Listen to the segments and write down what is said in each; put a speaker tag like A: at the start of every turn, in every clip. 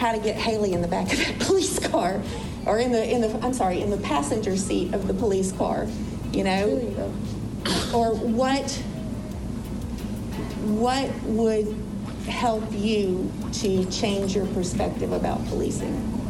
A: how to get Haley in the back of that police car, or in the passenger seat of the police car, you know? Or what would help you to change your perspective about policing?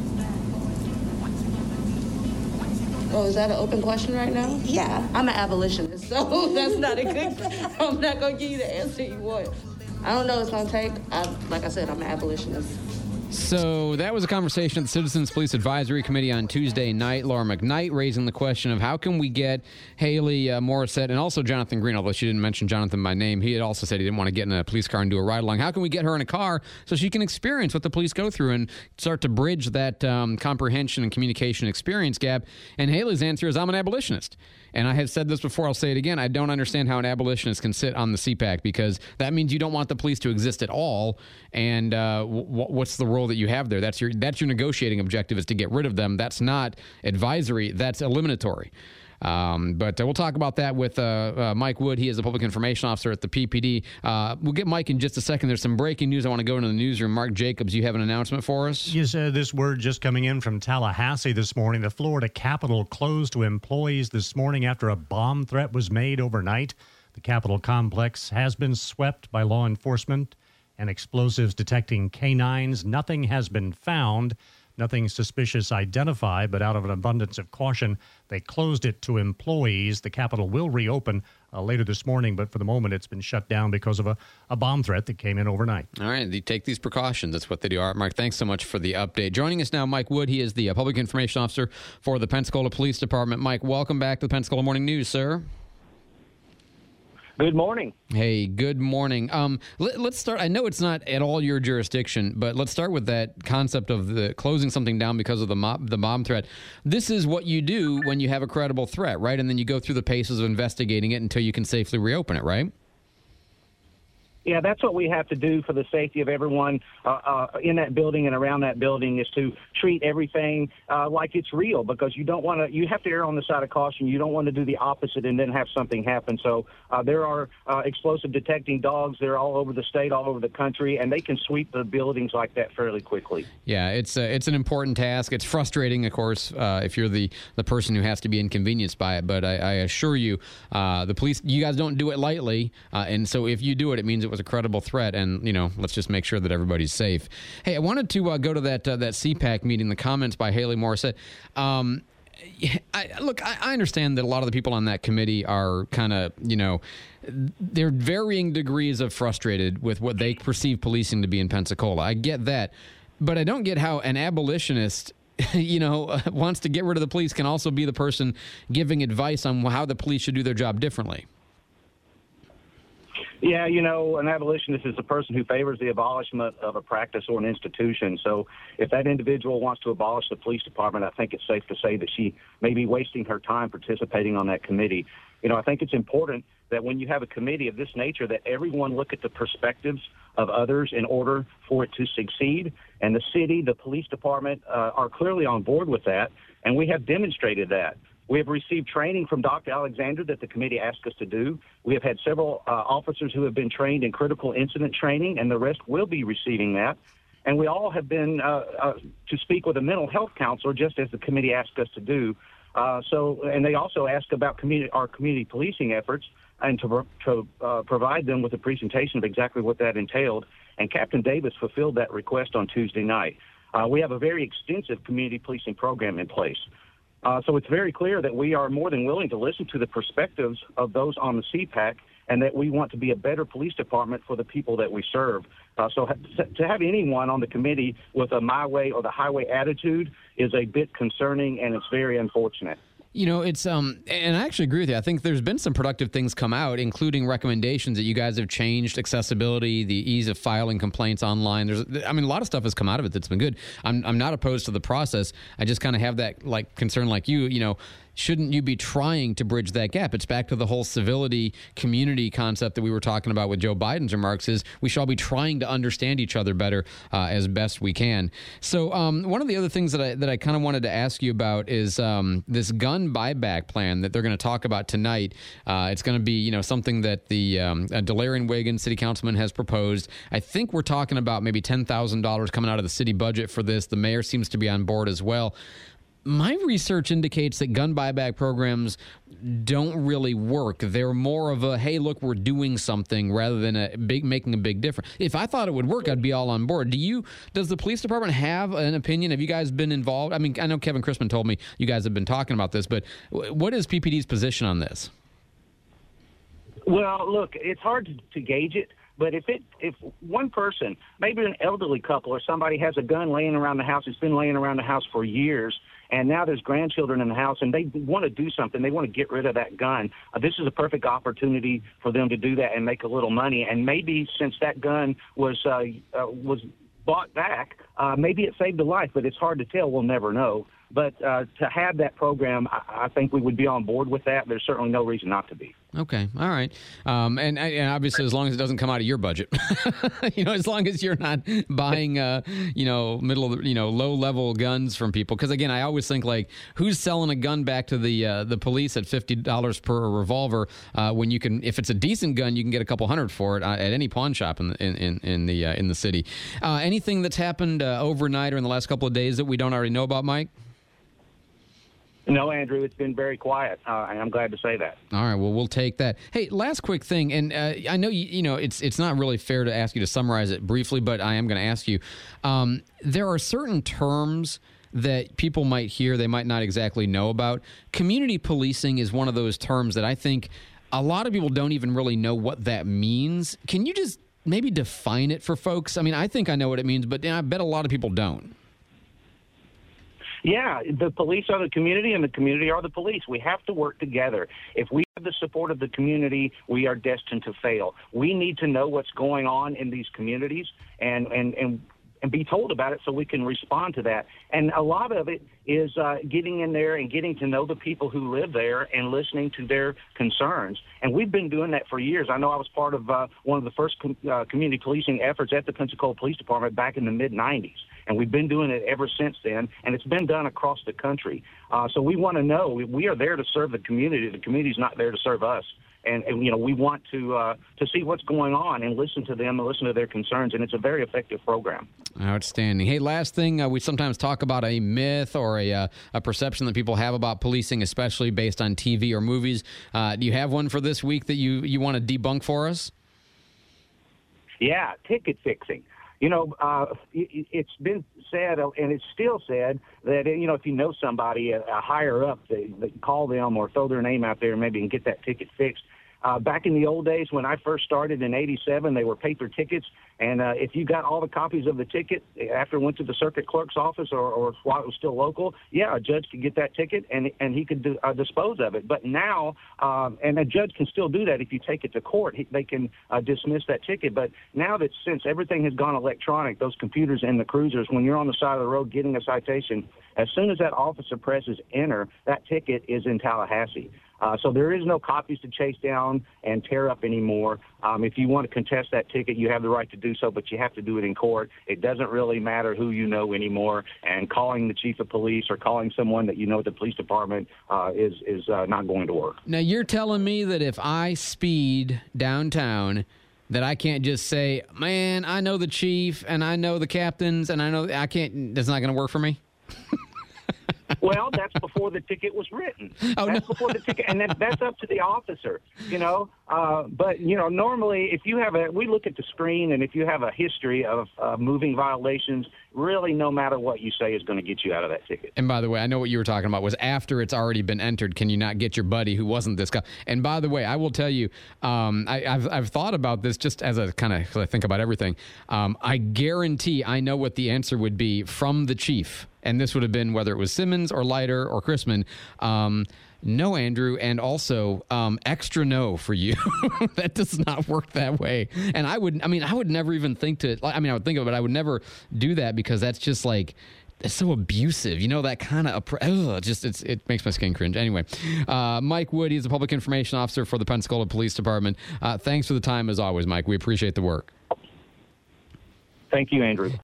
B: Oh, is that an open question right now?
A: Yeah.
B: I'm an abolitionist, so that's not a good, I'm not going to give you the answer you want. I don't know what it's going to take. Like I said, I'm an abolitionist.
C: So that was a conversation at the Citizens Police Advisory Committee on Tuesday night. Laura McKnight raising the question of how can we get Haley Morissette and also Jonathan Green, although she didn't mention Jonathan by name. He had also said he didn't want to get in a police car and do a ride-along. How can we get her in a car so she can experience what the police go through and start to bridge that comprehension and communication experience gap? And Haley's answer is, I'm an abolitionist. And I have said this before, I'll say it again. I don't understand how an abolitionist can sit on the CPAC, because that means you don't want the police to exist at all. And what's the role that you have there? That's your negotiating objective, is to get rid of them. That's not advisory. That's eliminatory. But we'll talk about that with Mike Wood. He is the Public Information Officer at the PPD. We'll get Mike in just a second. There's some breaking news. I want to go into the newsroom. Mark Jacobs, you have an announcement for us?
D: Yes, this word just coming in from Tallahassee this morning. The Florida Capitol closed to employees this morning after a bomb threat was made overnight. The Capitol complex has been swept by law enforcement and explosives detecting canines. Nothing has been found. Nothing suspicious identified, but out of an abundance of caution, they closed it to employees. The Capitol will reopen later this morning, but for the moment it's been shut down because of a bomb threat that came in overnight.
C: All right, they take these precautions. That's what they do. All right, Mark, thanks so much for the update. Joining us now, Mike Wood. He is the Public Information Officer for the Pensacola Police Department. Mike, welcome back to the Pensacola Morning News, sir.
E: Good morning.
C: Hey, good morning. Let's start. I know it's not at all your jurisdiction, but let's start with that concept of the closing something down because of the bomb threat. This is what you do when you have a credible threat, right? And then you go through the paces of investigating it until you can safely reopen it, right?
E: Yeah, that's what we have to do for the safety of everyone in that building and around that building, is to treat everything like it's real, because you don't want to. You have to err on the side of caution. You don't want to do the opposite and then have something happen. So there are explosive detecting dogs. They're all over the state, all over the country, and they can sweep the buildings like that fairly quickly.
C: Yeah, it's an important task. It's frustrating, of course, if you're the person who has to be inconvenienced by it. But I assure you, the police, you guys don't do it lightly, and so if you do it, it means it was a credible threat, and let's just make sure that everybody's safe. Hey, I wanted to go to that CPAC meeting. The comments by Haley Morissette. I understand that a lot of the people on that committee are kind of they're varying degrees of frustrated with what they perceive policing to be in Pensacola. I get that, but I don't get how an abolitionist wants to get rid of the police can also be the person giving advice on how the police should do their job differently.
E: Yeah, an abolitionist is a person who favors the abolishment of a practice or an institution. So if that individual wants to abolish the police department, I think it's safe to say that she may be wasting her time participating on that committee. I think it's important that when you have a committee of this nature, that everyone look at the perspectives of others in order for it to succeed. And the city, the police department are clearly on board with that, and we have demonstrated that. We have received training from Dr. Alexander that the committee asked us to do. We have had several officers who have been trained in critical incident training, and the rest will be receiving that. And we all have been to speak with a mental health counselor, just as the committee asked us to do. And they also asked about our community policing efforts, and to provide them with a presentation of exactly what that entailed. And Captain Davis fulfilled that request on Tuesday night. We have a very extensive community policing program in place. So it's very clear that we are more than willing to listen to the perspectives of those on the CPAC, and that we want to be a better police department for the people that we serve. So to have anyone on the committee with a my way or the highway attitude is a bit concerning, and it's very unfortunate.
C: It's and I actually agree with you. I think there's been some productive things come out, including recommendations that you guys have changed accessibility, the ease of filing complaints online. A lot of stuff has come out of it that's been good. I'm not opposed to the process. I just kind of have that concern like you. shouldn't you be trying to bridge that gap? It's back to the whole civility community concept that we were talking about with Joe Biden's remarks, is we shall be trying to understand each other better as best we can. So one of the other things that I kind of wanted to ask you about is this gun buyback plan that they're going to talk about tonight. It's going to be, something that the Delarian Wiggins, city councilman, has proposed. I think we're talking about maybe $10,000 coming out of the city budget for this. The mayor seems to be on board as well. My research indicates that gun buyback programs don't really work. They're more of a, hey, look, we're doing something, rather than making a big difference. If I thought it would work, I'd be all on board. Does the police department have an opinion? Have you guys been involved? I mean, I know Kevin Chrisman told me you guys have been talking about this, but what is PPD's position on this?
E: Well, look, it's hard to gauge it. But if one person, maybe an elderly couple or somebody, has a gun laying around the house, it's been laying around the house for years, and now there's grandchildren in the house, and they want to do something, they want to get rid of that gun, this is a perfect opportunity for them to do that and make a little money. And maybe since that gun was bought back, maybe it saved a life, but it's hard to tell. We'll never know. But to have that program, I think we would be on board with that. There's certainly no reason not to be.
C: Okay. All right. And obviously, as long as it doesn't come out of your budget, as long as you're not buying, low-level guns from people. Because, again, I always think, like, who's selling a gun back to the police at $50 per revolver when you can, if it's a decent gun, you can get a couple hundred for it at any pawn shop in the city. Anything that's happened overnight or in the last couple of days that we don't already know about, Mike?
E: No, Andrew, it's been very quiet, and I'm glad to say that.
C: All right, well, we'll take that. Hey, last quick thing, and I know it's not really fair to ask you to summarize it briefly, but I am going to ask you. There are certain terms that people might hear they might not exactly know about. Community policing is one of those terms that I think a lot of people don't even really know what that means. Can you just maybe define it for folks? I mean, I think I know what it means, but I bet a lot of people don't.
E: Yeah, the police are the community, and the community are the police. We have to work together. If we have the support of the community, we are destined to fail. We need to know what's going on in these communities and be told about it so we can respond to that. And a lot of it is getting in there and getting to know the people who live there and listening to their concerns. And we've been doing that for years. I know I was part of one of the first community policing efforts at the Pensacola Police Department back in the mid-'90s. And we've been doing it ever since then, and it's been done across the country. So we want to know, we are there to serve the community. The community's not there to serve us. And we want to see what's going on and listen to them and listen to their concerns, and it's a very effective program.
C: Outstanding. Hey, last thing, we sometimes talk about a myth or a perception that people have about policing, especially based on TV or movies. Do you have one for this week that you want to debunk for us?
E: Yeah, ticket fixing. It's been said, and it's still said, that, if you know somebody, a higher up, they call them or throw their name out there maybe and get that ticket fixed. Back in the old days when I first started in 87, they were paper tickets. And if you got all the copies of the ticket after it went to the circuit clerk's office or while it was still local, a judge could get that ticket and he could dispose of it. But now, and a judge can still do that if you take it to court, they can dismiss that ticket. But now that since everything has gone electronic, those computers in the cruisers, when you're on the side of the road getting a citation, as soon as that officer presses enter, that ticket is in Tallahassee. So there is no copies to chase down and tear up anymore. If you want to contest that ticket, you have the right to do so, but you have to do it in court. It doesn't really matter who you know anymore, and calling the chief of police or calling someone that you know at the police department is not going to work.
C: Now, you're telling me that if I speed downtown, that I can't just say, man, I know the chief and I know the captains and I can't, that's not going to work for me?
E: Well, that's before the ticket was written. Before the ticket, and that's up to the officer, But, normally if you have we look at the screen, and if you have a history of moving violations, really no matter what you say is going to get you out of that ticket.
C: And by the way, I know what you were talking about was after it's already been entered, can you not get your buddy who wasn't this guy? And by the way, I will tell you, I've thought about this just as a kind of, because I think about everything. I guarantee I know what the answer would be from the chief. And this would have been whether it was Simmons or Leiter or Chrisman. No, Andrew, and also extra no for you. That does not work that way. And I would never even think to, I would think of it, but I would never do that because that's just like it's so abusive, that kind of it makes my skin cringe. Anyway, Mike Wood, he's the public information officer for the Pensacola Police Department. Thanks for the time as always, Mike. We appreciate the work.
E: Thank you, Andrew.